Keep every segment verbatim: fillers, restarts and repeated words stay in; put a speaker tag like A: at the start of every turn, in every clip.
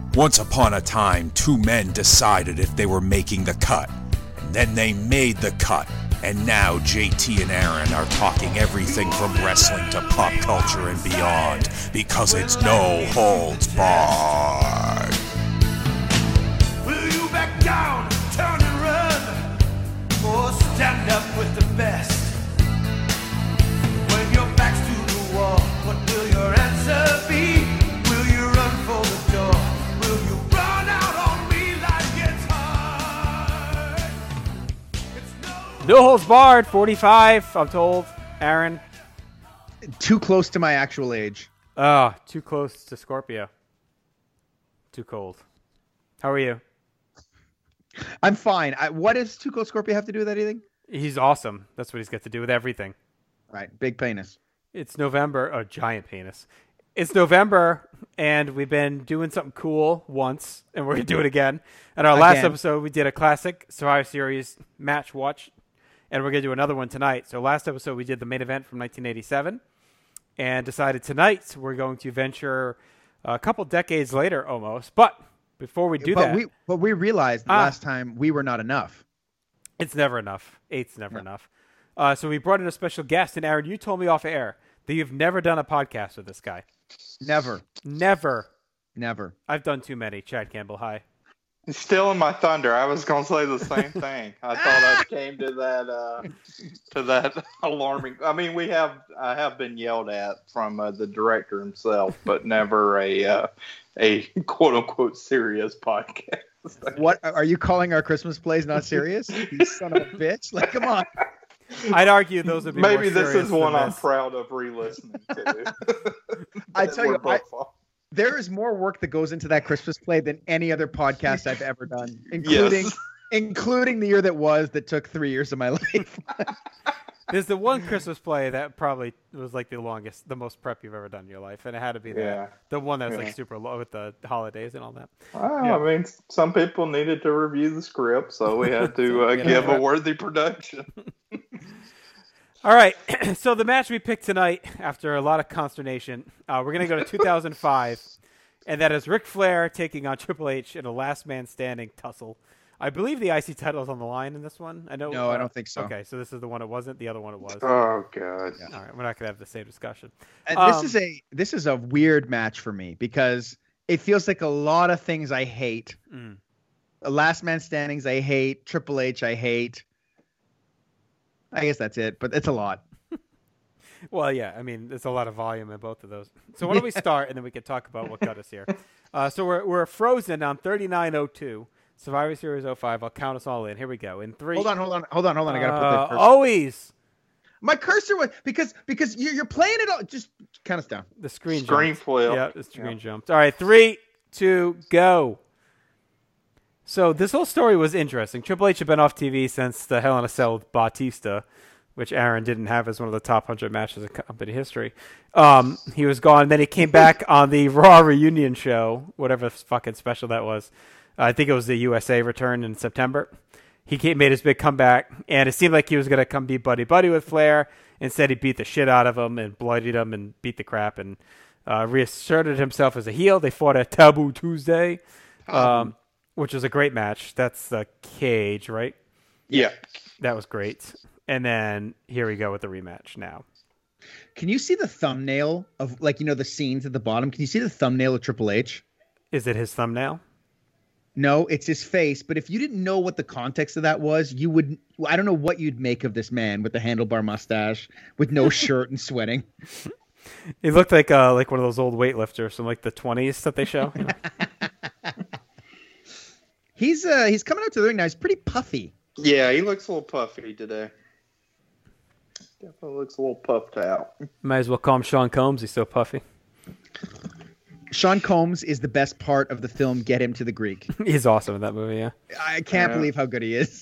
A: Once upon a time, two men decided if they were making the cut. And then they made the cut. And now J T and Aaron are talking everything from wrestling to pop culture and beyond. Because it's no holds barred.
B: Will you back down, turn and run? Or stand up with the best? When your back's to the wall, what will your answer be? Will you run for the door? Will you run out on me like it's hard? It's no...
C: No holds barred, forty-five, I'm told. Aaron.
D: Too close to my actual age.
C: Oh, too close to Scorpio. Too cold. How are you?
D: I'm fine. I, what does Too Close Scorpio have to do with anything?
C: He's awesome. That's what he's got to do with everything.
D: Right, big penis.
C: It's November. Oh, giant penis. It's November, and we've been doing something cool once, and we're going to do it again. In our last
D: Again.
C: episode, we did a classic Survivor Series match watch, and we're going to do another one tonight. So last episode, we did the main event from nineteen eighty-seven, and decided tonight we're going to venture a couple decades later almost. But before we do
D: but
C: that...
D: we but we realized the
C: Ah.
D: last time we were not enough.
C: It's never enough. Eight's never
D: No.
C: enough. Uh, so we brought in a special guest, and Aaron, you told me off air that you've never done a podcast with this guy.
D: Never,
C: Never.
D: never.
C: I've done too many. Chad Campbell, hi.
E: Still in my thunder. I was gonna say the same thing. I thought I came to that uh, to that alarming. I mean, we have I have been yelled at from uh, the director himself, but never a uh, a quote unquote serious podcast.
D: What are you calling our Christmas plays not serious? You son of a bitch! Like, come on.
C: I'd argue those would be more
E: Maybe this
C: serious
E: is one
C: than
E: I'm
C: this.
E: proud of re-listening to.
D: I
E: That
D: tell you,
E: we're both
D: I-
E: on.
D: There is more work that goes into that Christmas play than any other podcast I've ever done, including
E: Yes.
D: including the year that was that took three years of my life.
C: There's the one Christmas play that probably was like the longest, the most prep you've ever done in your life, and it had to be the
E: Yeah.
C: the one that's
E: Yeah.
C: like super low with the holidays and all that.
E: Well,
C: Yeah.
E: I mean, some people needed to review the script, so we had to uh,
C: Yeah.
E: give a worthy production.
C: All right, so the match we picked tonight, after a lot of consternation, uh, we're going to go to two thousand five, and that is Ric Flair taking on Triple H in a last man standing tussle. I believe the I C title is on the line in this one. I know.
D: No,
C: uh,
D: I don't think so.
C: Okay, so this is the one it wasn't. The other one it was.
E: Oh God.
C: All right, we're not going to have the same discussion.
D: And
C: Um,
D: this is a this is a weird match for me because it feels like a lot of things I hate.
C: Mm.
D: The Last Man Standings I hate. Triple H I hate. I guess that's it, but it's a lot.
C: Well, yeah, I mean, there's a lot of volume in both of those. So why don't we start, and then we can talk about what got us here. Uh, so we're we're frozen on thirty-nine oh two, Survivor Series oh five. I'll count us all in. Here we go. In three.
D: Hold on, hold on, hold on, hold on. I gotta put
C: Uh,
D: that first.
C: always.
D: My cursor was because because you're, you're playing it all. Just count us down.
C: The screen
E: Screen
C: jumped.
E: flip.
C: Yeah, the screen
E: Yeah.
C: jumped. All right, three, two, go. So this whole story was interesting. Triple H had been off T V since the Hell in a Cell with Batista, which Aaron didn't have as one of the top one hundred matches in company history. Um, he was gone. Then he came back on the Raw reunion show, whatever fucking special that was. Uh, I think it was the U S A return in September. He came, made his big comeback, and it seemed like he was going to come be buddy-buddy with Flair. Instead, he beat the shit out of him and bloodied him and beat the crap and uh, reasserted himself as a heel. They fought at Taboo Tuesday, um, which was a great match. That's the cage, right?
E: Yeah.
C: That was great. And then here we go with the rematch now.
D: Can you see the thumbnail of like you know the scenes at the bottom? Can you see the thumbnail of Triple H?
C: Is it his thumbnail?
D: No, it's his face. But if you didn't know what the context of that was, you would. I don't know what you'd make of this man with the handlebar mustache, with no shirt and sweating.
C: He looked like uh, like one of those old weightlifters from like the twenties that they show. You know?
D: He's uh he's coming out to the ring now. He's pretty puffy.
E: Yeah, he looks a little puffy today. Definitely looks a little puffed out.
C: Might as well call him Sean Combs. He's so puffy.
D: Sean Combs is the best part of the film Get Him to the Greek.
C: He's awesome in that movie, yeah.
D: I can't
E: Yeah.
D: believe how good he is.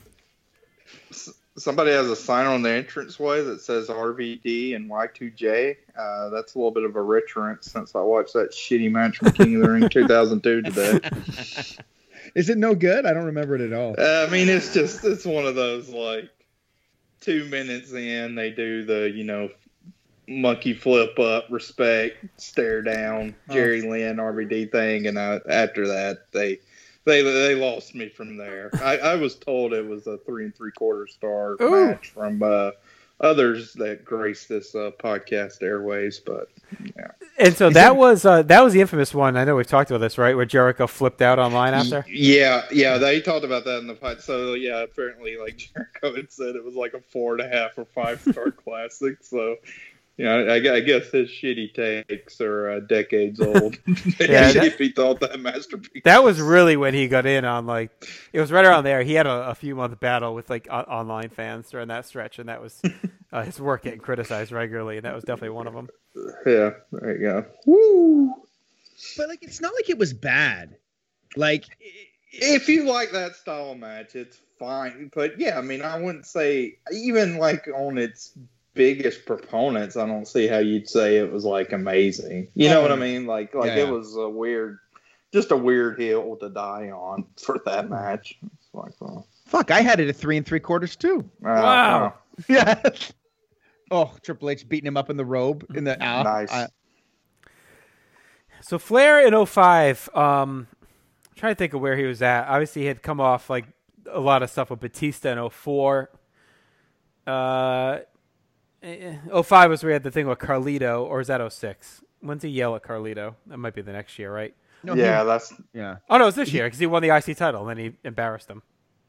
E: Somebody has a sign on the entranceway that says R V D and Y two J. Uh, that's a little bit of a recurrence since I watched that shitty match from King of the Ring two thousand two today.
D: Is it no good? I don't remember it at all.
E: Uh, I mean, it's just, it's one of those, like, two minutes in, they do the, you know, monkey flip up, respect, stare down, Jerry Lynn, R V D thing, and I, after that, they they they lost me from there. I, I was told it was a three and three quarter star
C: Ooh.
E: match from uh, others that grace this uh, podcast airways, but yeah.
C: And so that was uh, that was the infamous one. I know we've talked about this, right? Where Jericho flipped out online after.
E: Yeah, yeah, they talked about that in the pod. So yeah, apparently, like Jericho had said, it was like a four and a half or five star classic. So. Yeah, I, I guess his shitty takes are uh, decades old.
C: Yeah,
E: if he thought that masterpiece.
C: That was really when he got in on like it was right around there. He had a, a few month battle with like o- online fans during that stretch, and that was uh, his work getting criticized regularly, and that was definitely one of them.
E: Yeah, there you go. Woo!
D: But like, it's not like it was bad. Like,
E: if you like that style of match, it's fine. But yeah, I mean, I wouldn't say even like on its biggest proponents, I don't see how you'd say it was like amazing. You know what I mean? Like, like
D: Yeah, yeah.
E: it was a weird, just a weird hill to die on for that match. It's like, well,
D: fuck, I had it at three and three quarters too.
E: uh,
C: Wow.
D: Yeah. Oh, Triple H beating him up in the robe in the
E: uh,
D: uh,
E: nice.
D: uh,
C: So Flair in oh five, um, I'm trying to think of where he was at. Obviously, he had come off like a lot of stuff with Batista in oh four. Uh, oh five was where he had the thing with Carlito, or is that oh six? When's he yell at Carlito? That might be the next year, right?
D: no,
E: yeah,
D: he-
E: that's
D: yeah.
C: Oh, no, it's this year because he won the I C title, and then he embarrassed him.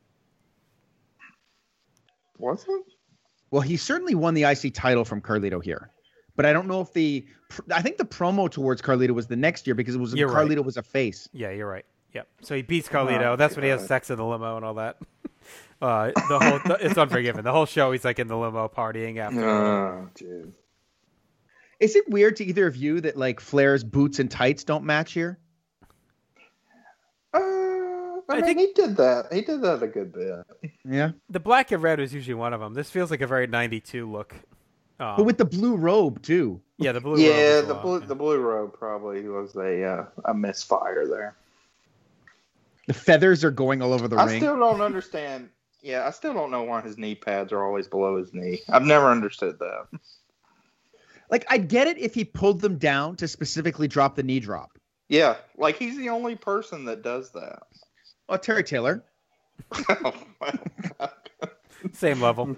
E: what's it?
D: Well, he certainly won the I C title from Carlito here, but I don't know if the. I think the promo towards Carlito was the next year because it was
C: You're right.
D: Carlito was a face.
C: Yeah, you're right. Yep. So he beats Carlito.
E: Oh,
C: That's when he has
E: God.
C: sex in the limo and all that. Uh, the whole the, it's Unforgiven. The whole show, he's like in the limo partying after.
E: Oh, jeez.
D: Is it weird to either of you that like Flair's boots and tights don't match here?
E: Uh, I,
C: I
E: mean,
C: think-
E: he did that. He did that a good bit.
D: Yeah,
C: The black and red was usually one of them. This feels like a very ninety-two look. Um,
D: but with the blue robe too.
C: yeah, the blue.
E: Yeah,
C: robe was
E: the
C: a lot,
E: blue
C: yeah.
E: the blue robe probably was a uh, a misfire there.
D: The feathers are going all over the
E: I
D: ring.
E: still don't understand. Yeah, I still don't know why his knee pads are always below his knee. I've never understood that.
D: Like, I'd get it if he pulled them down to specifically drop the knee drop.
E: Yeah, like he's the only person that does that.
D: Oh, Terry Taylor.
E: Oh, my God.
C: Same level.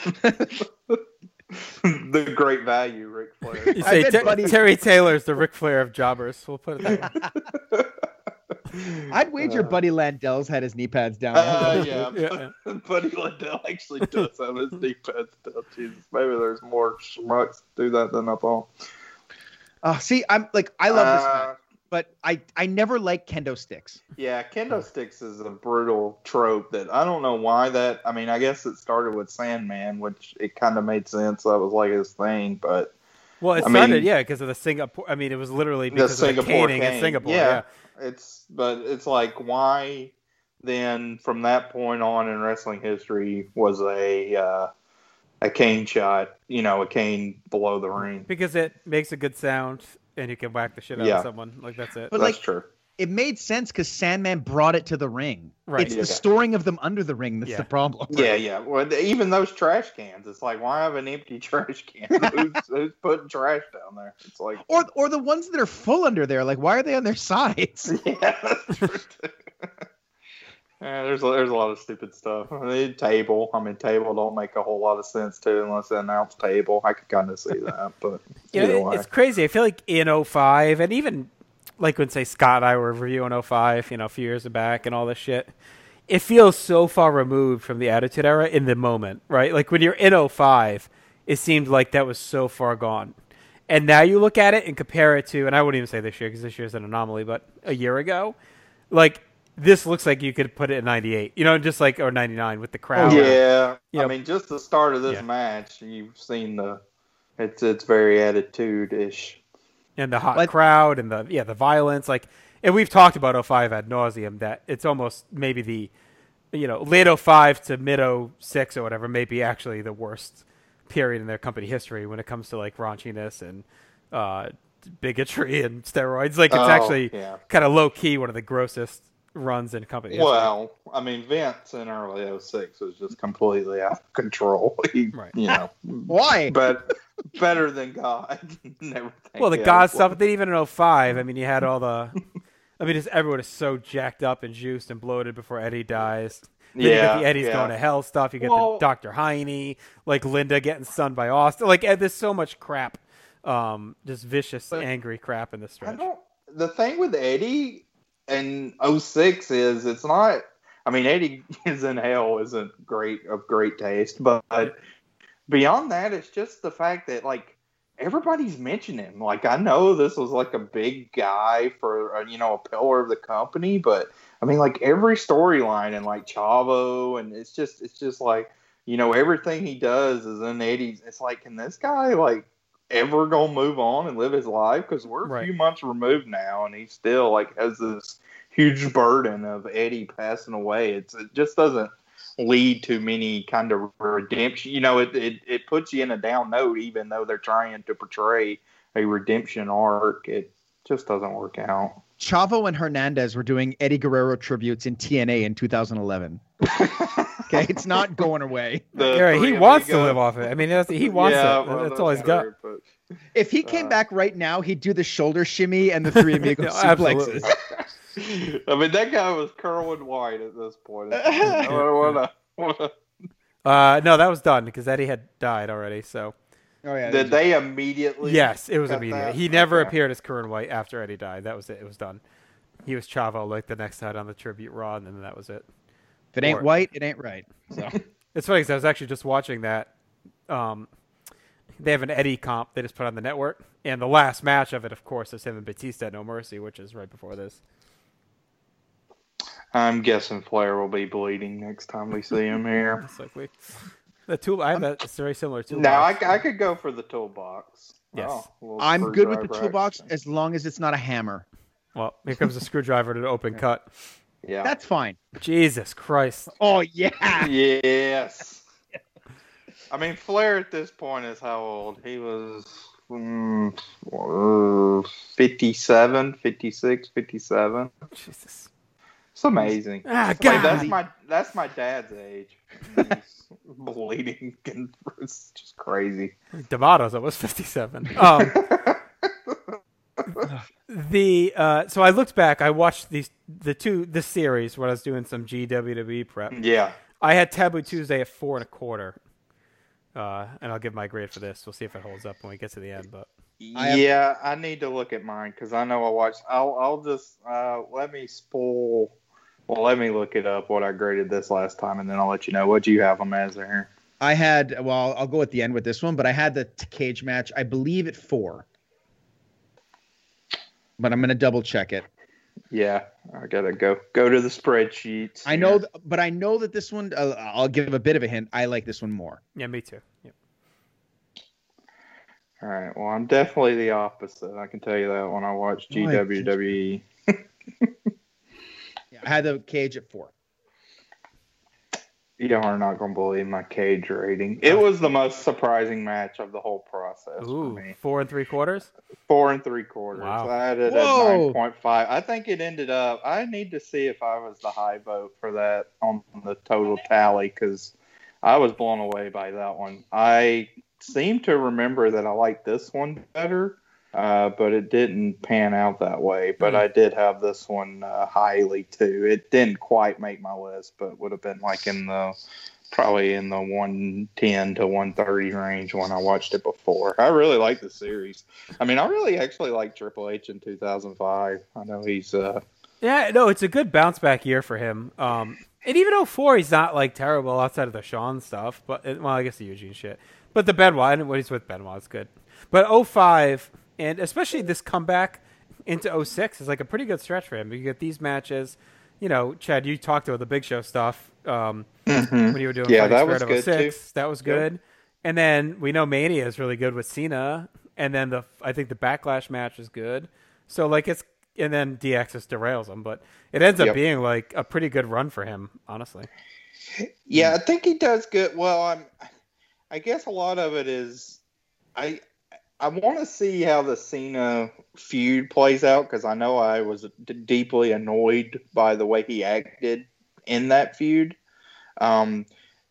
E: The great value, Ric Flair.
C: You
D: I
C: say
D: bet
C: Ter-
D: Buddy-
C: Terry Taylor's the Ric Flair of jobbers. We'll put it that way.
D: I'd wager Buddy Landel's had his knee pads down.
E: Uh, yeah,
C: Yeah.
E: Buddy Liddell actually does have his knee pads still. Jesus, maybe there's more schmucks do that than I thought.
D: Oh, see, I'm like, I love this
E: Uh,
D: match, but I, I never liked kendo sticks.
E: Yeah, kendo sticks is a brutal trope that I don't know why that. I mean, I guess it started with Sandman, which it kind of made sense. That was like his thing, but
C: Well, it
E: I
C: started,
E: mean-
C: yeah, because of the Singapore. I mean, it was literally
E: the
C: because of the
E: Singapore
C: caning in
E: cane.
C: Singapore.
E: yeah,
C: Yeah.
E: it's but it's like why then from that point on in wrestling history was a uh, a cane shot, you know, a cane below the ring.
C: Because it makes a good sound, and you can whack the shit out
E: Yeah.
C: of someone. Like that's it.
D: But
E: That's
D: like,
E: true.
D: it made sense because Sandman brought it to the ring.
C: Right.
D: It's
E: Yeah.
D: the storing of them under the ring that's
C: Yeah.
D: the problem.
E: Yeah, yeah. Well, th- even those trash cans, it's like, why have an empty trash can? who's, who's putting trash down there? It's like,
D: Or, or the ones that are full under there. Like, why are they on their sides?
E: yeah, that's true. too. Yeah, there's a, there's a lot of stupid stuff. I mean, table. I mean, table don't make a whole lot of sense too, unless they announce table. I could kind of see that, but
C: Yeah,
E: either
C: it-
E: way.
C: it's crazy. I feel like in oh five, and even like when, say, Scott and I were reviewing oh five, you know, a few years back and all this shit, it feels so far removed from the Attitude Era in the moment, right? Like when you're in oh five, it seemed like that was so far gone. And now you look at it and compare it to, and I wouldn't even say this year because this year's an anomaly, but a year ago, like this looks like you could put it in ninety-eight, you know, just like, or ninety-nine with the crowd.
E: Yeah,
C: You know,
E: I mean, just the start of this
C: Yeah.
E: match, you've seen the, it's it's very attitude-ish.
C: And the hot
D: Like-
C: crowd and the yeah the violence, like, and we've talked about oh five ad nauseum, that it's almost maybe the, you know, late oh five to mid oh six or whatever may be actually the worst period in their company history when it comes to like raunchiness and uh, bigotry and steroids. Like it's
E: Oh,
C: actually
E: yeah.
C: kind of low key one of the grossest runs in company history.
E: Well, I mean, Vince in early oh six was just completely out of control. He,
C: Right.
E: You know,
D: Why?
E: but better than God. Never think
C: Well, the
E: that
C: God
E: was-
C: stuff, then even in oh five, I mean, you had all the. I mean, just everyone is so jacked up and juiced and bloated before Eddie dies. Then you get
E: Yeah,
C: the Eddie's
E: yeah.
C: going to hell stuff. You get
E: Well-
C: the Doctor Heine, like Linda getting stunned by Austin. Like, eh, there's so much crap. Um, just vicious,
E: But-
C: angry crap in this
E: I
C: stretch.
E: don't. The thing with Eddie and oh six is it's not. I mean, Eddie is in hell isn't great of great taste, but beyond that, it's just the fact that like everybody's mentioning him. Like I know this was like a big guy for uh, you know a pillar of the company, but I mean like every storyline and like Chavo and it's just it's just like you know everything he does is in Eddie's. It's like can this guy like ever gonna move on and live his life because we're a
C: Right.
E: few months removed now and he still like has this huge burden of Eddie passing away. It's it just doesn't lead to many kind of redemption. You know, it, it it puts you in a down note even though they're trying to portray a redemption arc. It just doesn't work out.
D: Chavo and Hernandez were doing Eddie Guerrero tributes in T N A in two thousand eleven. Okay, it's not going away.
E: The
C: Yeah, he
E: three
C: wants to
E: amigos.
C: live off it. I mean, that's, he wants
E: Yeah,
C: it.
E: well,
C: That's all he's got.
E: true, but-
D: If he came
E: Uh,
D: back right now, he'd do the shoulder shimmy and the three amigos
C: No, absolutely.
D: suplexes.
E: I mean, that guy was Kerwin White at this point. What a- what a- what a-
C: Uh, no, that was done because Eddie had died already. So
D: Oh yeah.
E: Did they immediately?
C: yes, it was
E: cut
C: immediate.
E: that?
C: He never
E: Okay.
C: appeared as Corinne White after Eddie died. That was it. It was done. He was Chavo like the next night on the tribute Raw, and then that was it.
D: If it ain't
C: Or-
D: white, it ain't right. So
C: It's funny because I was actually just watching that. Um, they have an Eddie comp they just put on the network, and the last match of it, of course, is him and Batista at No Mercy, which is right before this.
E: I'm guessing Flair will be bleeding next time we see him here.
C: Most likely. The tool, I have that. It's very similar to.
E: Now I, I could go for the toolbox.
C: Yes.
E: Oh, a little
D: I'm good with the
E: screwdriver
D: toolbox
E: action.
D: as long as it's not a hammer.
C: Well, here comes a screwdriver to the open cut.
E: Yeah.
D: That's fine.
C: Jesus Christ!
D: Oh yeah.
E: Yes. I mean, Flair at this point is how old? He was mm, uh, fifty-seven, fifty-six, fifty-seven.
C: Jesus.
E: It's amazing.
C: Ah,
E: Like,
C: God.
E: that's my that's my dad's age. He's bleeding and it's just crazy.
C: D'Amato's almost fifty-seven. Um, the uh, so I looked back. I watched these the two this series when I was doing some G W W E prep.
E: Yeah.
C: I had Taboo Tuesday at four and a quarter, uh, and I'll give my grade for this. We'll see if it holds up when we get to the end. But
D: I have-
E: Yeah, I need to look at mine because I know I watched. I'll I'll just uh, let me spoil. Well, let me look it up what I graded this last time, and then I'll let you know what you have them as here.
D: I had well, I'll go at the end with this one, but I had the t- cage match, I believe at four. But I'm gonna double check it.
E: Yeah, I gotta go go to the spreadsheets.
D: I know, th- but I know that this one. Uh, I'll give a bit of a hint. I like this one more.
C: yeah, me too. Yeah.
E: All right. Well, I'm definitely the opposite. I can tell you that when I watch G W W E.
D: Yeah, I had the cage at four.
E: You are not gonna believe my cage rating. It was the most surprising match of the whole process for
C: Ooh,
E: me.
C: four and three quarters.
E: Four and three quarters.
C: Wow.
E: I had it
D: Whoa.
E: at nine point five. I think it ended up. I need to see if I was the high vote for that on the total tally because I was blown away by that one. I seem to remember that I liked this one better, uh, but it didn't pan out that way. But
C: Hmm.
E: I did have this one uh, highly too. It didn't quite make my list, but would have been like in the probably in the one ten to one thirty range when I watched it before. I really like the series. I mean, I really actually like Triple H in two thousand five. I know he's uh
C: Yeah, no, it's a good bounce back year for him. Um, and even oh four, he's not like terrible outside of the Shawn stuff. But well, I guess the Eugene shit. But the Benoit, and when he's with Benoit, it's good. But oh five, and especially this comeback into oh six is like a pretty good stretch for him. You get these matches. You know, Chad, you talked about the Big Show stuff um, when you were doing
E: Yeah,
C: Fighting
E: that was
C: Spirit of
E: good,
C: oh six. That was good. And then we know Mania is really good with Cena. And then the I think the Backlash match is good. So like it's and then D X just derails him, but it ends up
E: Yep.
C: being like a pretty good run for him, honestly.
E: Yeah, I think he does good. Well, I'm. I guess a lot of it is, I. I want to see how the Cena feud plays out because I know I was d- deeply annoyed by the way he acted in that feud. Um,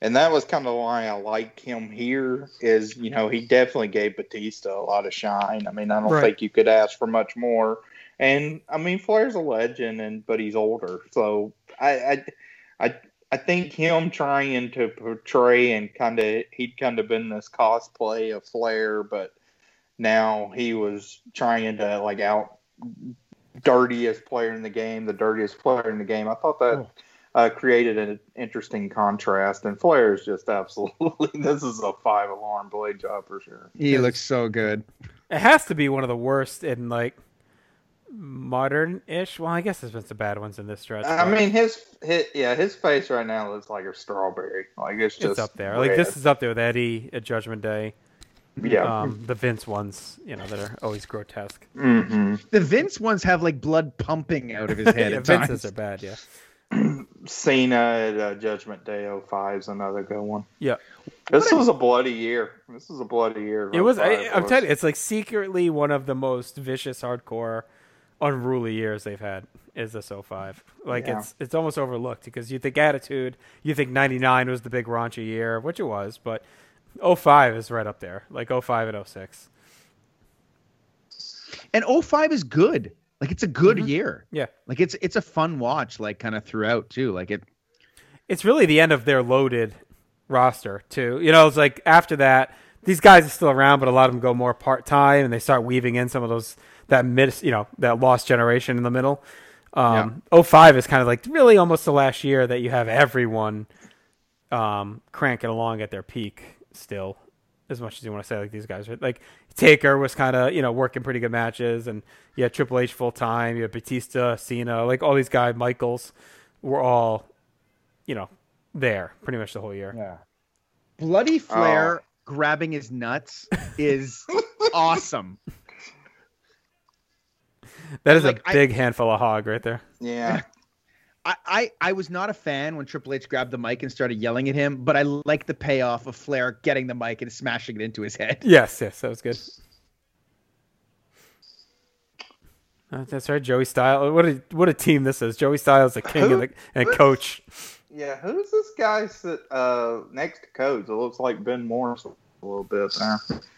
E: and that was kind of why I liked him here. Is you know he definitely gave Batista a lot of shine. I mean, I don't
C: Right.
E: think you could ask for much more. And I mean, Flair's a legend, and but he's older, so I I I, I think him trying to portray and kind of he'd kind of been this cosplay of Flair, but now he was trying to like out dirtiest player in the game, the dirtiest player in the game. I thought that.
D: Oh.
E: Uh, created an interesting contrast, and Flair is just absolutely. This is a five alarm blade job for sure.
D: He looks so good.
C: It has to be one of the worst in like modern-ish. Well, I guess there's been some bad ones in this stretch.
E: I
C: but
E: mean, his, his yeah, his face right now looks like a strawberry. Like it's just
C: it's up there. Like
E: red.
C: this is up there with Eddie at Judgment Day.
E: yeah.
C: Um, the Vince ones, you know, that are always grotesque.
E: hmm
D: The Vince ones have like blood pumping out of his head
C: Yeah,
D: at
C: Vince's
D: times.
C: are bad. Yeah.
E: Cena at uh, Judgment Day oh five is another good one.
C: Yeah.
E: This was a bloody year. This was a bloody year.
C: It was. I,
E: oh five
C: I'm
E: was.
C: telling you, it's like secretly one of the most vicious, hardcore, unruly years they've had. Is this oh five? Like
E: Yeah.
C: it's it's almost overlooked because you think Attitude, you think ninety-nine was the big raunchy year, which it was, but oh five is right up there, like oh five and oh six.
D: And oh five is good. Like it's a good
C: Mhm.
D: year.
C: Yeah,
D: Like it's it's a fun watch. Like kind of throughout too. Like it.
C: it's really the end of their loaded roster too. You know, it's like after that, these guys are still around, but a lot of them go more part time, and they start weaving in some of those that mid, you know, that lost generation in the middle. Um, oh five is kind of like really almost the last year that you have everyone um, cranking along at their peak still, as much as you want to say like these guys are like Taker was kind of, you know, working pretty good matches, and you had Triple H full time, you had Batista, Cena, like all these guys, Michaels were all, you know, there pretty much the whole year.
D: Yeah. Bloody Flair
E: Oh.
D: grabbing his nuts is awesome.
C: That is
D: Like,
C: a
D: I-
C: big handful of hog right there.
E: Yeah.
D: I, I, I was not a fan when Triple H grabbed the mic and started yelling at him, but I like the payoff of Flair getting the mic and smashing it into his head.
C: Yes, yes, that was good. Uh, that's right, Joey Styles. What a what a team this is. Joey Styles, the king and, the, and coach.
E: Yeah, who's this guy sit uh, next to Codes? It looks like Ben Morris a little bit there.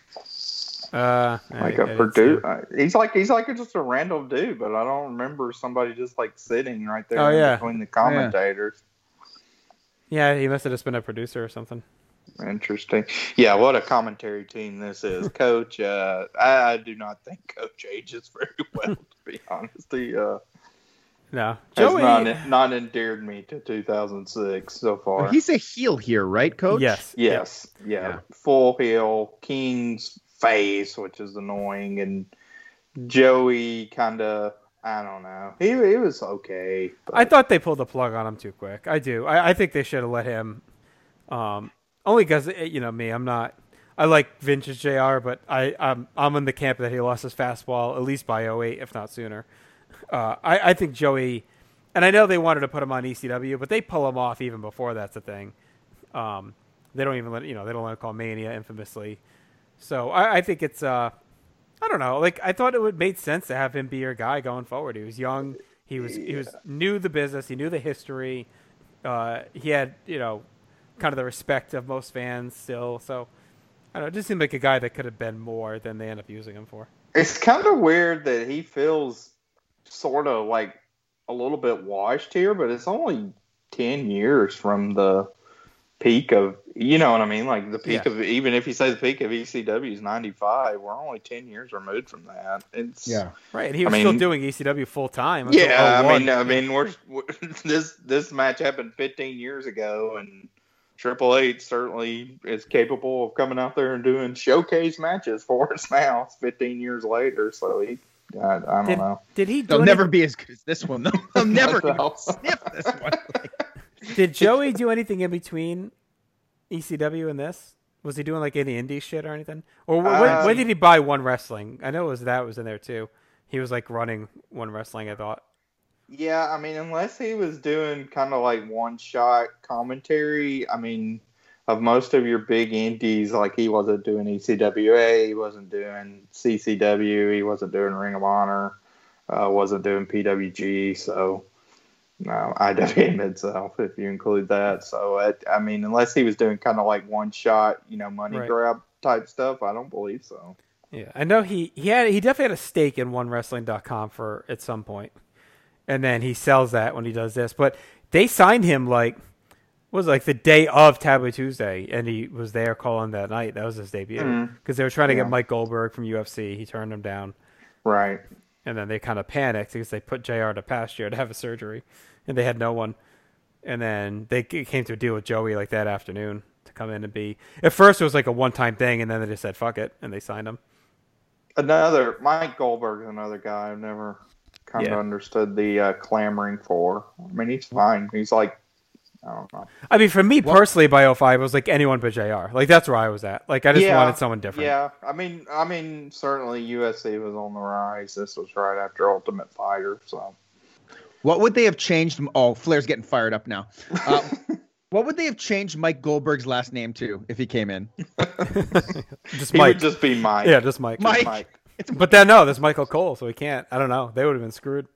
C: Uh,
E: Like
C: I-
E: a
C: I didn't see
E: producer. He's like he's like just a random dude, but I don't remember somebody just like sitting right there
C: Oh,
E: in
C: yeah.
E: between the commentators.
C: it. Yeah, he must have just been a producer or something.
E: Interesting. Yeah, what a commentary team this is. Coach, uh, I, I do not think Coach ages very well, to be honest. He uh,
C: No,
E: has
C: Joey.
E: not, not endeared me to two thousand six so far.
D: He's a heel here, right, Coach?
C: Yes.
E: Yes, yeah.
D: Yeah.
E: Full heel, King's face, which is annoying, and Joey kind of, I don't know. He he was okay. But
C: I thought they pulled the plug on him too quick. I do. I, I think they should have let him. Um, only because you know me, I'm not. I like vintage J R, but I I'm I'm in the camp that he lost his fastball at least by oh eight, if not sooner. Uh, I I think Joey, and I know they wanted to put him on E C W, but they pull him off even before that's a thing. Um, they don't even let you know they don't let him call Mania infamously. So I, I think it's uh, I don't know. Like I thought it would make sense to have him be your guy going forward. He was young. He was he was knew the business. He knew the history. Uh, he had you know, kind of the respect of most fans still. So I don't know. It just seemed like a guy that could have been more than they end up using him for.
E: it's kind of weird that he feels sort of like a little bit washed here, but it's only ten years from the peak of, you know what I mean? Like the peak
D: Yeah.
E: of, even if you say the peak of E C W is ninety-five, we're only ten years removed from that. It's
C: Right, and he
E: I
C: was still
E: mean-
C: doing E C W full time.
E: Yeah, I mean, I mean, we're, we're this this match happened fifteen years ago, and Triple H certainly is capable of coming out there and doing showcase matches for us now. It's fifteen years later, so he, I, I don't
C: Did,
E: know.
C: did he? Do
D: They'll
C: any-
D: never be as good as this one, though. They'll never even
E: No.
D: sniff this one. Like,
C: Did Joey do anything in between E C W and this? Was he doing like any indie shit or anything? Or wh- when,
E: Um,
C: when did he buy One Wrestling? I know it was that was in there too. He was like running One Wrestling. I thought.
E: Yeah, I mean, unless he was doing kind of like one shot commentary, I mean, of most of your big indies, like he wasn't doing E C W A, he wasn't doing C C W, he wasn't doing Ring of Honor, uh, wasn't doing P W G, so No, I W A Mid-South, if you include that. So, it, I mean, unless he was doing kind of like one-shot, you know, money
C: Right.
E: grab type stuff, I don't believe so.
C: Yeah, I know he he had he definitely had a stake in one wrestling dot com for at some point, and then he sells that when he does this. But they signed him like what was it, like the day of Taboo Tuesday, and he was there calling that night. That was his debut because
E: Mhm.
C: they were trying to
E: Yeah.
C: get Mike Goldberg from U F C. He turned him down,
E: Right.
C: and then they kind of panicked because they put J R to pasture to have a surgery, and they had no one. And then they c- came to a deal with Joey like that afternoon to come in and be. At first, it was like a one-time thing, and then they just said "fuck it" and they signed him.
E: Another, Mike Goldberg's another guy I've never kind
C: Yeah.
E: of understood the uh, clamoring for. I mean, he's fine. He's like, I don't know.
C: I mean, for me personally, by oh five, it was like anyone but J R. Like that's where I was at. Like I just
E: Yeah,
C: wanted someone different.
E: Yeah, I mean, I mean, certainly U S C was on the rise. This was right after Ultimate Fighter, so.
D: What would they have changed? Oh, Flair's getting fired up now. Uh, what would they have changed Mike Goldberg's last name to if he came in?
C: Just
E: He
C: Mike.
E: would just be Mike.
C: Yeah, just Mike.
D: Mike.
E: Mike.
C: But then no, there's Michael Cole, so he can't. I don't know. They would have been screwed.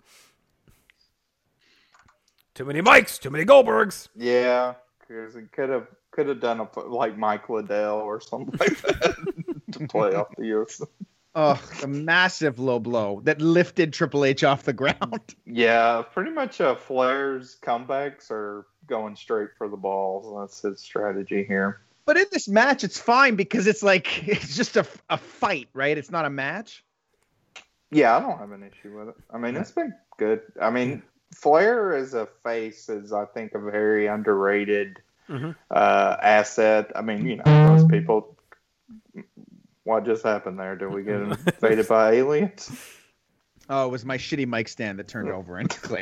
C: Too many Mikes, too many Goldbergs.
E: Yeah, because he could have could have done a like Mike Liddell or something like that to play off the U F C.
D: Oh, a massive low blow that lifted Triple H off the ground.
E: Yeah, pretty much uh, Flair's comebacks are going straight for the balls. That's his strategy here.
D: But in this match, it's fine because it's like it's just a, a fight, right? It's not a match.
E: Yeah, I don't have an issue with it. I mean, it's been good. I mean, Flair as a face is, I think, a very underrated
C: Mhm.
E: uh, asset. I mean, you know, most people. What just happened there? Did we get invaded by aliens?
D: Oh, it was my shitty mic stand that turned over and clicked.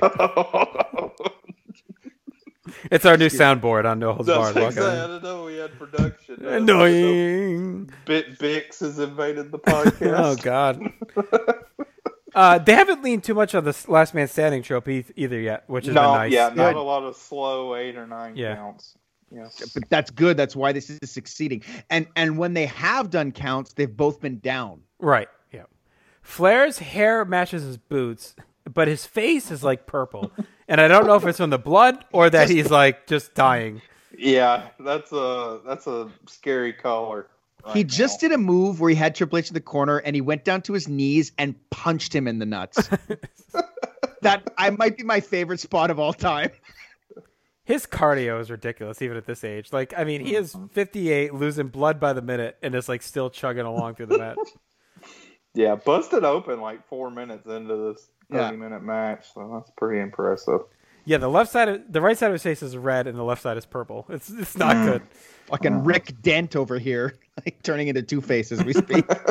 C: It's our new soundboard on No Holds
E: That's
C: Barred.
E: exactly.
C: Welcome.
E: I didn't know we had production.
C: Annoying.
E: Bit Bix has invaded the podcast.
C: Oh God. Uh, they haven't leaned too much on the Last Man Standing trope e- either yet, which has
E: no,
C: been nice.
E: yeah, not
D: Good.
E: a lot of slow eight or nine
C: Yeah.
E: counts. Yeah.
D: But that's good. That's why this is succeeding. And and when they have done counts, they've both been down.
C: Right. Yeah. Flair's hair matches his boots, but his face is like purple, and I don't know if it's from the blood or that he's like just dying.
E: Yeah, that's a that's a scary color. right
D: He just
E: now.
D: did a move where he had Triple H in the corner and he went down to his knees and punched him in the nuts. That I might be my favorite spot of all time.
C: His cardio is ridiculous, even at this age. Like, I mean, he is fifty-eight, losing blood by the minute, and is like still chugging along through the match.
E: Yeah, busted open like four minutes into this
D: Yeah.
E: thirty minute match, so that's pretty impressive.
C: Yeah, the left side, of, the right side of his face is red, and the left side is purple. It's it's not good.
D: Fucking Rick Dent over here, like turning into Two Face as we speak.
C: I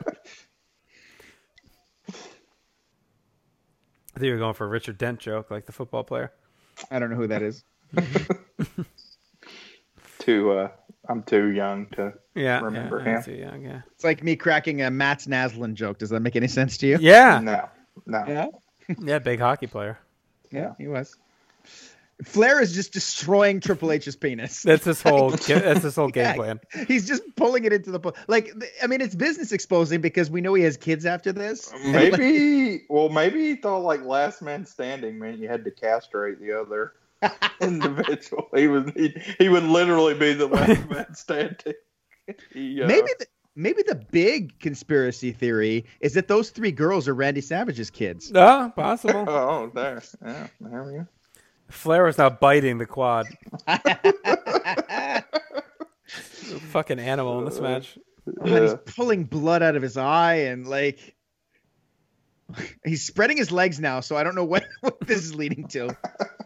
C: think you were going for a Richard Dent joke, like the football player.
D: I don't know who that is.
E: Too, uh, I'm too young to
C: Yeah,
E: remember
C: yeah,
E: him.
C: that's it, yeah, yeah.
D: It's like me cracking a Matt Naslin joke. Does that make any sense to you?
C: Yeah,
E: No, no.
D: Yeah,
C: yeah, big hockey player.
D: yeah, he was. Flair is just destroying Triple H's penis.
C: That's his whole. That's his whole game
D: Yeah.
C: plan.
D: He's just pulling it into the po- like. th- I mean, it's business exposing because we know he has kids after this.
E: Maybe, well, maybe he thought like last man standing meant you had to castrate the other individual. He was he, he would literally be the last man standing. He, uh,
D: Maybe the, maybe the big conspiracy theory is that those three girls are Randy Savage's kids.
C: No, possible.
E: Oh, there, yeah, there we go.
C: Flair was now biting the quad. Fucking animal in this match.
D: Oh, man, he's pulling blood out of his eye and like he's spreading his legs now, so I don't know what, what this is leading to.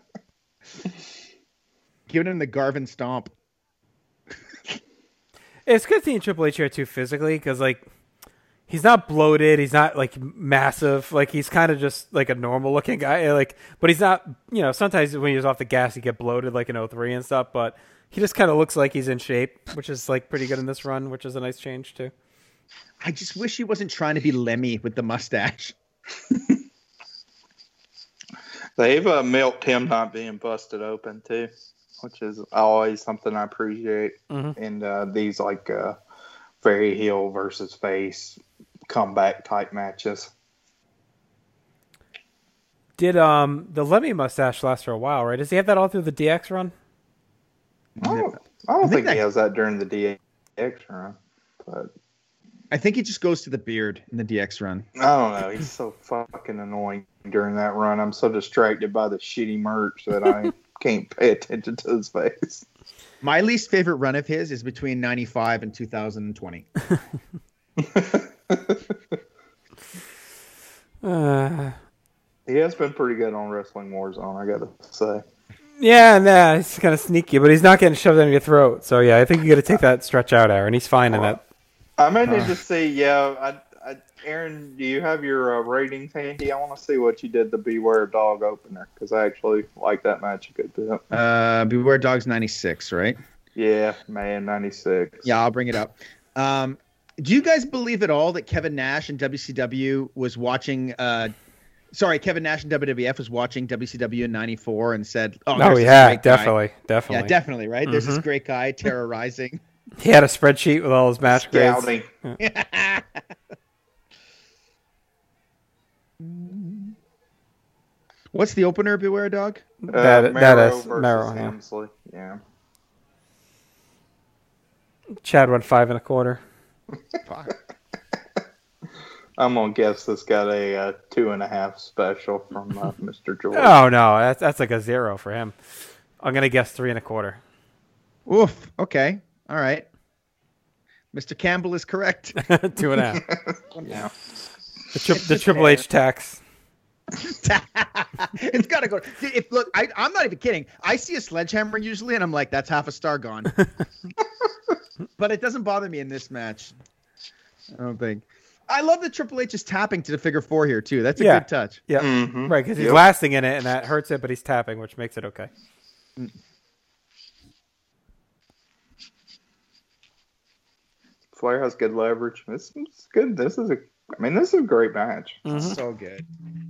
D: Giving him the Garvin stomp.
C: It's good seeing Triple H here too physically because like he's not bloated, he's not like massive, like he's kind of just like a normal looking guy. Like, but he's not. You know, sometimes when he's off the gas, he get bloated like in oh three and stuff. But he just kind of looks like he's in shape, which is like pretty good in this run, which is a nice change too.
D: I just wish he wasn't trying to be Lemmy with the mustache.
E: They've uh, milked him not being busted open too, which is always something I appreciate
C: Mhm.
E: in uh, these like uh, very heel versus face comeback type matches.
C: Did um the Lemmy mustache last for a while, right? Does he have that all through the D X run?
E: I don't, I don't
D: I think
E: think,
D: that-
E: he has that during the D X run, but
D: I think he just goes to the beard in the D X run.
E: I don't know. He's so fucking annoying during that run. I'm so distracted by the shitty merch that I can't pay attention to his face.
D: My least favorite run of his is between ninety-five and two thousand twenty.
C: Uh,
E: He has been pretty good on Wrestling Warzone, I gotta say.
C: yeah, nah, he's kind of sneaky, but he's not getting shoved down your throat. So yeah, I think you got to take that stretch out, Aaron. He's fine in that.
E: I may need to see, yeah, I, I, Aaron, do you have your uh, ratings handy? I want to see what you did the Beware Dog opener, because I actually like that match a good bit.
D: Uh, Beware Dogs ninety-six, right?
E: Yeah, man, ninety-six.
D: Yeah, I'll bring it up. Um, do you guys believe at all that Kevin Nash in W C W was watching? Uh, sorry, Kevin Nash in W W F was watching W C W in ninety-four and said, "Oh,
C: Oh
D: there's this
C: yeah,
D: great guy."
C: definitely, definitely.
D: Yeah, definitely, right? There's this
C: Mhm.
D: great guy terrorizing."
C: He had a spreadsheet with all his match grades.
E: Scouting.
D: What's the opener, Beware Dog?
E: Uh,
C: That- that
E: Mero
C: is-
E: versus
C: Mero, yeah.
E: Hemsley. Yeah.
C: Chad went five and a quarter.
E: I'm gonna guess this got a uh, two and a half special from uh, Mister George.
C: Oh no, that's that's like a zero for him. I'm gonna guess three and a quarter.
D: Oof. Okay. All right. Mister Campbell is correct.
C: Two and a half.
E: Yeah.
C: The, tri- the Triple H tax.
D: It's got to go. If look, I, I'm not even kidding. I see a sledgehammer usually, and I'm like, that's half a star gone. But it doesn't bother me in this match. I don't think. I love that Triple H is tapping to the figure four here too. That's a
C: Yeah.
D: good touch.
C: Yeah,
E: Mhm.
C: right. Because he's
E: Yep.
C: lasting in it, and that hurts it, but he's tapping, which makes it okay.
E: Flair has good leverage. This is good. This is a. I mean, this is a great match.
D: So good.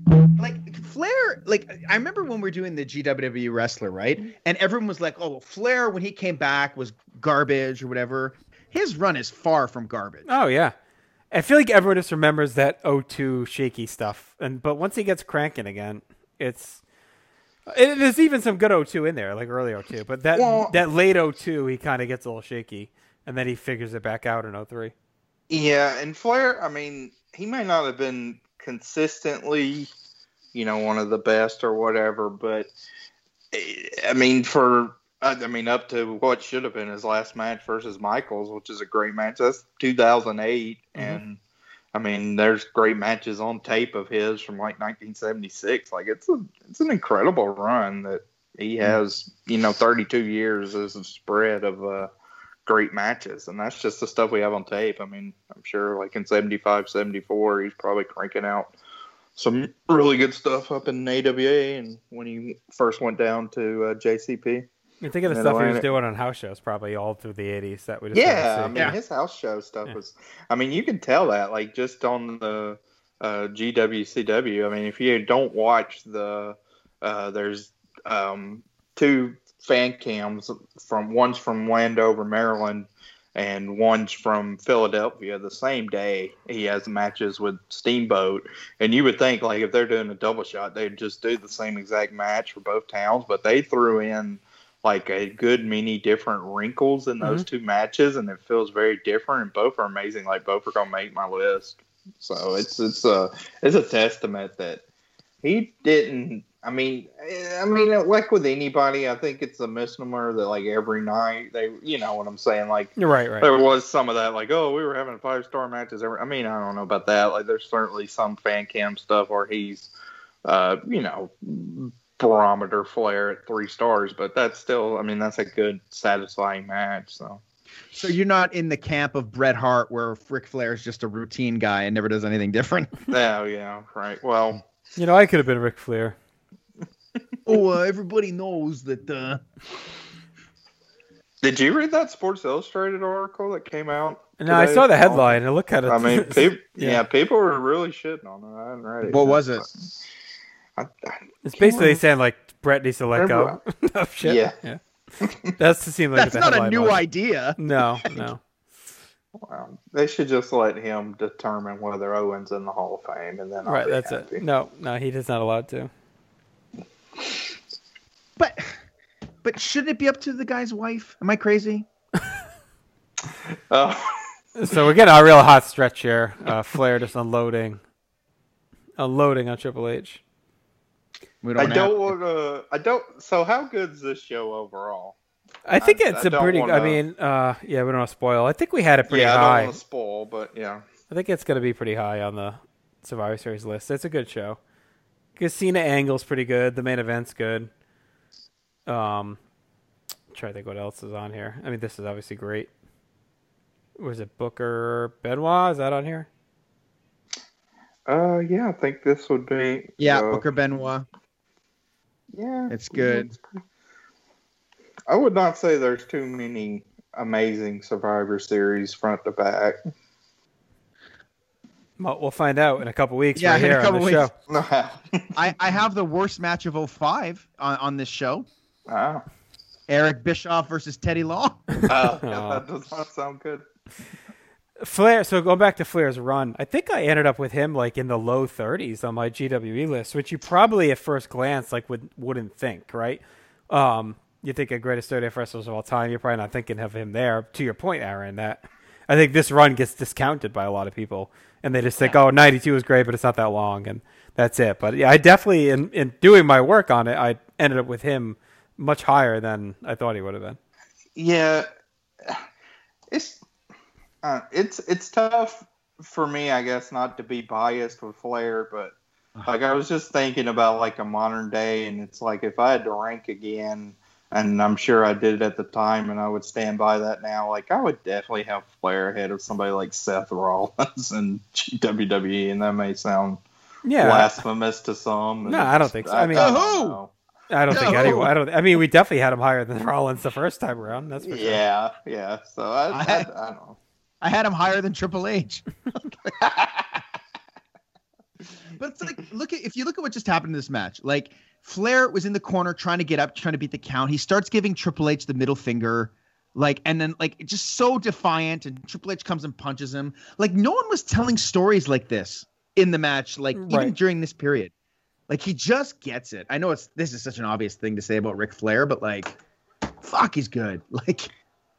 D: Like Flair, like I remember when we were doing the G W W wrestler, right? And everyone was like, "Oh, well, Flair when he came back was garbage or whatever." His run is far from garbage.
C: Oh yeah, I feel like everyone just remembers that oh two shaky stuff, and but once he gets cranking again, it's. It, there's even some good oh two in there, like early oh two, but that
E: Well-
C: that late oh two, he kind of gets a little shaky, and then he figures it back out in oh three.
E: Yeah, and Flair. I mean, he may not have been consistently, you know, one of the best or whatever, but eh, I mean, for I I mean, up to what should have been his last match versus Michaels, which is a great match. That's two thousand eight, and I mean, there's great matches on tape of his from like nineteen seventy-six. Like it's a it's an incredible run that he has. You know, thirty-two years as a spread of uh, great matches, and that's just the stuff we have on tape. I mean, I'm sure like in seventy-five, seventy-four, he's probably cranking out some really good stuff up in A W A, and when he first went down to uh, J C P.
C: You think of the
E: And
C: stuff he was
E: Atlantic.
C: doing on house shows, probably all through the eighties that we just
E: Yeah, I
C: didn't
E: mean
C: see.
D: Yeah.
E: his house show stuff
C: Yeah.
E: was. I mean, you can tell that like just on the uh, G W C W. I mean, if you don't watch the, uh, there's um, two fan cams from one's from Landover, Maryland, and one's from Philadelphia. The same day he has matches with Steamboat, and you would think like if they're doing a double shot, they'd just do the same exact match for both towns, but they threw in like a good many different wrinkles in those two matches, and it feels very different. And both are amazing. Like both are gonna make my list. So it's it's a it's a testament that he didn't. I mean, I mean, like with anybody, I think it's a misnomer that like every night they, you know what I'm saying? Like
C: You're right, right.
E: there was some of that, like oh, we were having five star matches. Every, I mean, I don't know about that. Like there's certainly some fan cam stuff where he's, uh, you know. barometer Flair at three stars, but that's still, I mean, that's a good, satisfying match. So,
D: So you're not in the camp of Bret Hart where Ric Flair is just a routine guy and never does anything different.
E: yeah, yeah, right. Well,
C: You know, I could have been Ric Flair.
D: Oh, uh, everybody knows that. Uh...
E: did you read that Sports Illustrated article that came out?
C: No, I
E: today?
C: saw the headline. It looked kind of.
E: I mean, people, yeah.
C: Yeah.
E: people were really shitting on it. I hadn't read it.
D: What
E: yet,
D: was it?
E: but I, I,
C: It's basically saying like Brett needs to let go of shit.
E: Yeah.
C: yeah. That's to seem like
D: That's
C: the
D: not a
C: headline
D: new
C: was.
D: idea.
C: No, no.
E: wow. They should just let him determine whether Owen's in the Hall of Fame, and then I'll
C: Right,
E: be
C: that's
E: happy.
C: it. No, no, he is not allowed to.
D: But but shouldn't it be up to the guy's wife? Am I crazy?
E: Uh,
C: So we're getting a real hot stretch here. Uh, Flair just unloading, unloading on Triple H.
D: We
E: I
D: have-
E: don't want to. I don't. So how good is this show overall?
C: I think
E: I-
C: it's
E: I
C: a
E: don't
C: pretty.
E: wanna-
C: I mean, uh, yeah, we don't want to spoil. I think we had it pretty
E: yeah, I
C: high.
E: don't want to spoil, but yeah.
C: I think it's going to be pretty high on the Survivor Series list. It's a good show. Cena Angle's pretty good. The main event's good. Um, I'm trying to think what else is on here. I mean, this is obviously great. Was it Booker Benoit? Is that on here?
E: Uh, yeah, I think this would be.
D: Yeah,
E: uh,
D: Booker Benoit.
E: Yeah,
D: It's good.
E: I would not say there's too many amazing Survivor Series front to back.
C: Well, we'll find out in a couple weeks.
D: Yeah,
C: right
D: in a
C: here
D: couple
C: on the
D: weeks.
C: show.
D: I, I have the worst match of oh five on, on this show.
E: Wow.
D: Eric Bischoff versus Teddy Long.
E: Uh,
C: Aw.
E: that does not sound good.
C: Flair. So going back to Flair's run, I think I ended up with him like in the low thirties on my G W E list, which you probably at first glance like would wouldn't think, right? Um, you think of greatest thirty wrestlers of all time, you're probably not thinking of him there. To your point, Aaron, that I think this run gets discounted by a lot of people, and they just think, "Oh, ninety-two is great, but it's not that long," and that's it. But yeah, I definitely in in doing my work on it, I ended up with him much higher than I thought he would have been.
E: Yeah, it's uh, it's it's tough for me, I guess, not to be biased with Flair, but like I was just thinking about like a modern day, and it's like if I had to rank again, and I'm sure I did it at the time, and I would stand by that now. Like I would definitely have Flair ahead of somebody like Seth Rollins and W W E, and that may sound
C: Yeah,
E: blasphemous to some.
C: No, I don't think so. I mean-
E: don't
D: Who?
E: know.
C: I don't think
D: No.
C: anyone. I don't. I mean, we definitely had him higher than Rollins the first time around. That's for sure.
E: Yeah, yeah. So I, I,
D: I-
E: I, don't know.
D: I had him higher than Triple H. But it's like, look at if you look at what just happened in this match. Like Flair was in the corner trying to get up, trying to beat the count. He starts giving Triple H the middle finger, like, and then like just so defiant. And Triple H comes and punches him. Like no one was telling stories like this in the match, like even
C: Right.
D: during this period. Like he just gets it. I know it's this is such an obvious thing to say about Ric Flair, but like, fuck, he's good. Like.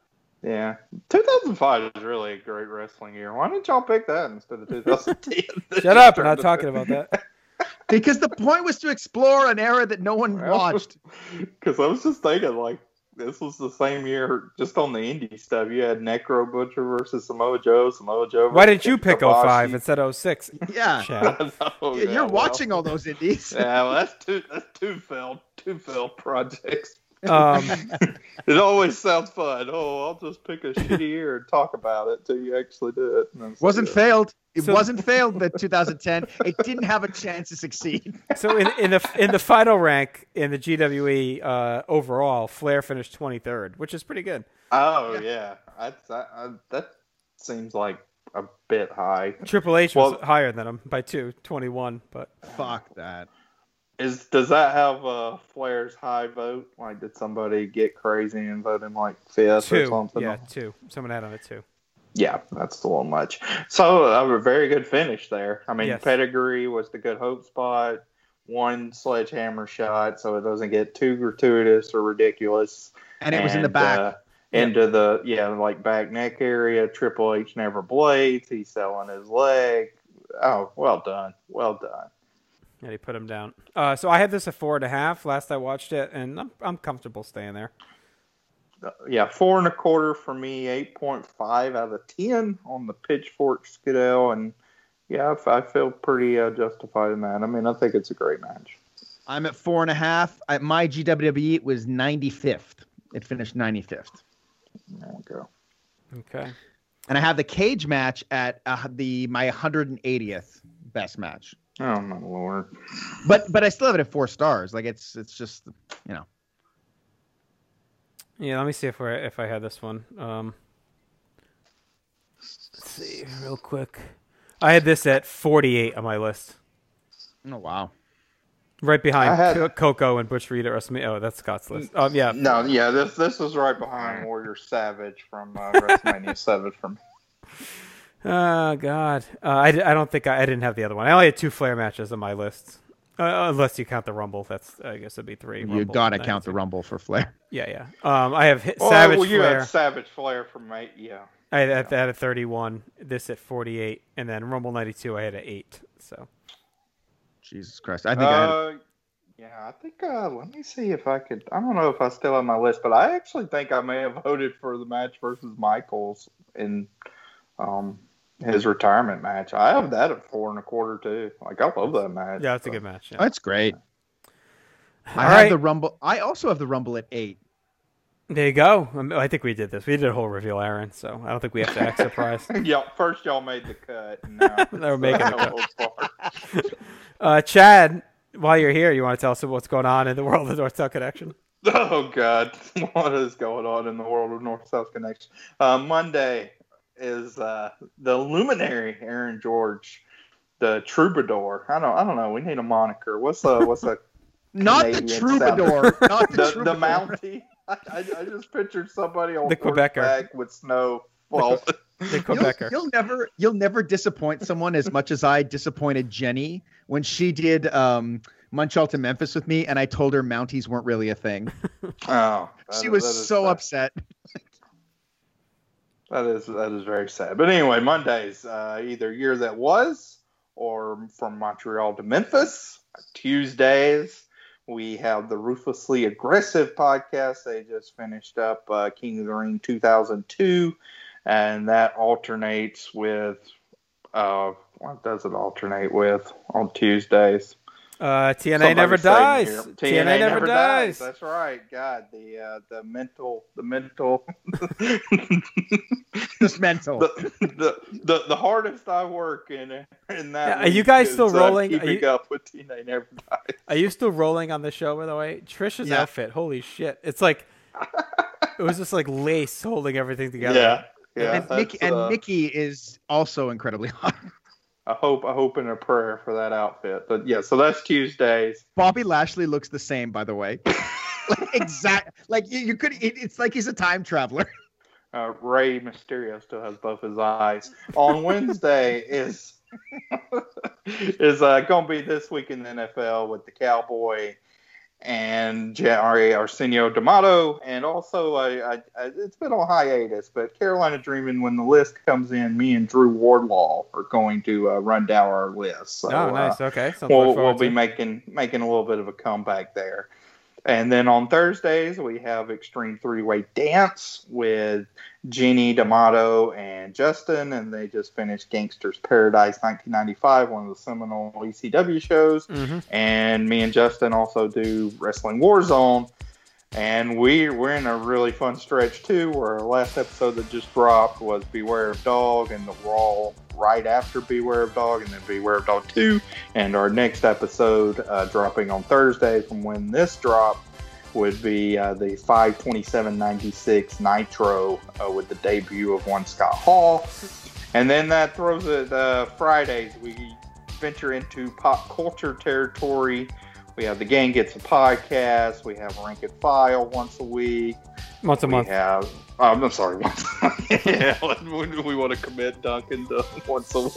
E: Yeah, two thousand five is really a great wrestling year. Why didn't y'all pick that instead of two thousand ten?
C: Shut up! We're not talking about that.
D: Because the point was to explore an era that no one watched.
E: Because I was just thinking, like, this was the same year, just on the indie stuff. You had Necro Butcher versus Samoa Joe, Samoa Joe.
C: Why
E: versus
C: didn't you pick
E: Kobashi.
C: oh five instead of oh six?
D: Yeah.
C: Chad?
E: Oh,
D: Yeah,
E: yeah,
D: You're
E: well,
D: watching all those indies.
E: Yeah, well, that's two. That's two failed, two failed projects.
C: Um,
E: It always sounds fun. Oh, I'll just pick a shitty year and talk about it till you actually do it. And then say,
D: Wasn't
E: yeah.
D: failed. It
C: So-
D: wasn't failed in two thousand ten. It didn't have a chance to succeed.
C: so in, in the in the final rank in the G W E uh, overall, Flair finished twenty-third, which is pretty good.
E: Oh yeah, I, I, I, that seems like a bit high.
C: Triple H was
E: Well-
C: higher than him by two, twenty-one. But
D: Fuck that.
E: Is does that have uh, Flair's high vote? Like, did somebody get crazy and vote him like fifth or
C: two,
E: something?
C: yeah, two. Someone had on it too.
E: Yeah, that's a little much. So uh, a very good finish there. I mean,
C: Yes.
E: Pedigree was the good hope spot. One sledgehammer shot, so it doesn't get too gratuitous or ridiculous.
D: And it was in the back.
E: Uh, into the yeah, like back neck area. Triple H never blades. He's selling his leg. Oh, well done, well done.
C: And he put him down. Uh, so I had this at four and a half last I watched it, and I'm I'm comfortable staying there.
E: Uh, yeah, four and a quarter for me. Eight point five out of ten on the Pitchfork Skidell, and yeah, I, I feel pretty uh, justified in that. I mean, I think it's a great match.
D: I'm at four and a half. I, my G W E it was ninety-fifth. It finished ninety-fifth.
E: There we go.
C: Okay.
D: And I have the cage match at uh, the my one hundred eightieth best match.
E: Oh my lord.
D: But but I still have it at four stars. Like it's it's just you know.
C: Yeah, let me see if I if I had this one. Um, let's see real quick. I had this at forty-eight on my list,
D: Oh wow.
C: right behind
E: I had-
C: Co- Coco and Butch Reed at WrestleMania. Oh, that's Scott's list. Um, yeah,
E: No, yeah, this this was right behind Warrior Savage from uh, WrestleMania seven from.
C: Oh God, uh, I, di- I don't think I, I didn't have the other one. I only had two Flair matches on my list. Uh, unless you count the Rumble, that's I guess it'd be three.
D: You
C: Rumble,
D: gotta count the
C: ninety-two.
D: Rumble for Flair.
C: Yeah, yeah. Um, I have hit
E: Well,
C: Savage
E: well, you
C: Flair.
E: had Savage Flair from eight. Yeah.
C: I had that at thirty-one. This at forty-eight, and then Rumble ninety-two. I had at eight. So
D: Jesus Christ! I think I had.
E: Uh, yeah, I think. Uh, let me see if I could. I don't know if I still have my list, but I actually think I may have voted for the match versus Michaels in um, his retirement match. I have that at four and a quarter too. Like I love that match.
C: yeah, it's a
E: so.
C: good match. Yeah.
D: That's great. I
C: All
D: have
C: right.
D: the Rumble. I also have the Rumble at eight.
C: There you go. Um, I think we did this. We did a whole reveal, Aaron. So I don't think we have to act surprised.
E: Yeah, first y'all made the cut. And now
C: They're making the cut.
E: cut.
C: Uh, Chad, while you're here, you want to tell us what's going on in the world of North South Connection?
E: Oh God, what is going on in the world of North-South Connection? Uh, Monday is uh, the luminary Aaron George, the troubadour. I don't, I don't know. We need a moniker. What's a, what's a
D: Not the
E: Canadian
D: troubadour. Not the,
E: the,
D: troubadour.
E: the Mountie? I, I, I just pictured somebody on
C: The Quebecer.
E: horseback with snow. Well,
C: The
D: You'll,
C: Quebecer.
D: you'll never, you'll never disappoint someone as much as I disappointed Jenny when she did um, Montreal to Memphis with me, and I told her Mounties weren't really a thing.
E: oh, that
D: She
E: is-
D: was
E: that is
D: so
E: sad.
D: upset.
E: That is that is very sad. But anyway, Mondays, uh, either year that was or from Montreal to Memphis. Tuesdays, we have the Ruthlessly Aggressive podcast. They just finished up uh, King of the Ring two thousand two, and that alternates with uh, what does it alternate with on Tuesdays?
C: Uh, T N A
E: Somebody
C: never
E: save me
C: dies.
E: here.
C: T N A never dies.
E: That's right. God, the uh, the mental, the mental,
D: Just mental.
E: the, the the the hardest I work in in that.
C: Yeah, are you
E: week
C: guys
E: is,
C: still
E: uh,
C: rolling? Are
E: keeping
C: you-
E: up with T N A never dies.
C: Are you still rolling on the show, by the way? Trisha's
D: Yeah.
C: outfit, holy shit! It's like it was just like lace holding everything together.
E: Yeah, yeah.
D: and,
E: that's,
D: Mickey, and
E: uh,
D: Mickey is also incredibly hot.
E: I hope I hope in a prayer for that outfit. But yeah, so that's Tuesdays.
D: Bobby Lashley looks the same, by the way. like, exact. Like you, you could. It, it's like he's a time traveler.
E: Uh, Rey Mysterio still has both his eyes. On Wednesday is is uh, going to be This Week in the N F L with the Cowboy and J R Arsenio D'Amato, and also I, I, I, it's been on hiatus, but Carolina Dreaming. When the list comes in, me and Drew Wardlaw are going to uh, run down our list. So,
C: Oh, nice.
E: uh,
C: Okay. Something to
E: we'll,
C: look
E: we'll
C: forward
E: be
C: to.
E: making making a little bit of a comeback there. And then on Thursdays, we have Extreme Three-Way Dance with Jeannie, D'Amato, and Justin. And they just finished Gangster's Paradise nineteen ninety-five, one of the seminal E C W shows.
C: Mhm.
E: And me and Justin also do Wrestling Warzone. And we, we're in a really fun stretch, too, where our last episode that just dropped was Beware of Dog, and the Raw right after Beware of Dog, and then Beware of Dog two. And our next episode, uh, dropping on Thursday from when this dropped, would be uh, the five twenty-seven ninety-six Nitro uh, with the debut of one Scott Hall. And then that throws it uh, Fridays. We venture into pop culture territory. We have The Gang Gets a Podcast. We have Rank and File once a week.
C: Once a
E: We
C: month.
E: have, um, I'm sorry, once a month. Yeah, we, we want to commit Duncan to once a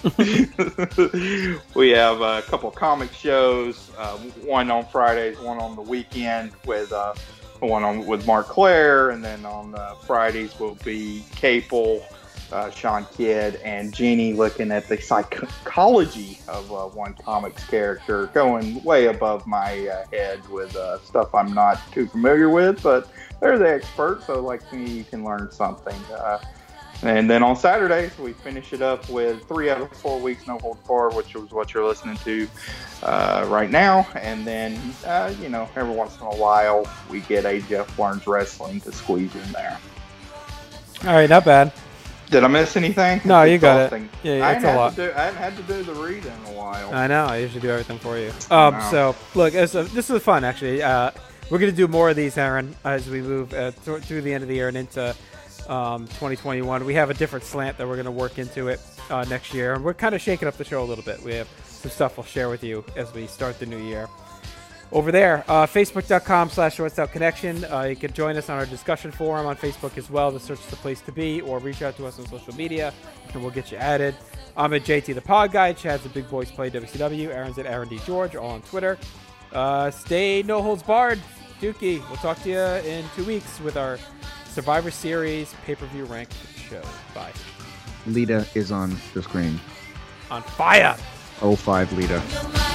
E: week. We have a couple of comic shows, uh, one on Fridays, one on the weekend with uh, one on with Mark Claire, and then on uh, Fridays will be Capel, uh, Sean Kidd, and Jeannie looking at the psychology of uh, one comics character, going way above my uh, head with uh, stuff I'm not too familiar with, but they're the experts, so like me, you can learn something. Uh, and then on Saturdays, we finish it up with three out of four weeks, No Holds Barred, which is what you're listening to uh, right now. And then, uh, you know, every once in a while, we get a Jeff Learns Wrestling to squeeze in there.
C: All right, not bad.
E: Did I miss anything?
C: No,
E: It's
C: you got it.
E: exhausting.
C: Yeah, yeah,
E: I
C: it's
E: hadn't
C: a
E: had
C: lot.
E: to do- I hadn't had to do the read in a while.
C: I know. I usually do everything for you. Um,
E: Wow.
C: So, look, it's a, this is fun, actually. Uh, we're going to do more of these, Aaron, as we move uh, th- through the end of the year and into um, twenty twenty-one. We have a different slant that we're going to work into it uh, next year. And we're kind of shaking up the show a little bit. We have some stuff we'll share with you as we start the new year. over there. Uh, Facebook.com slash Shorts Out Connection. Uh, you can join us on our discussion forum on Facebook as well. The search is the place to be, or reach out to us on social media, and we'll get you added. I'm at J T the Pod Guy. Chad's at Big Boys Play W C W. Aaron's at Aaron D. George, all on Twitter. Uh, stay no holds barred. Dookie, we'll talk to you in two weeks with our Survivor Series pay-per-view ranked show. Bye.
D: Lita is on the screen.
C: On fire.
D: oh five Lita.
F: Your mind.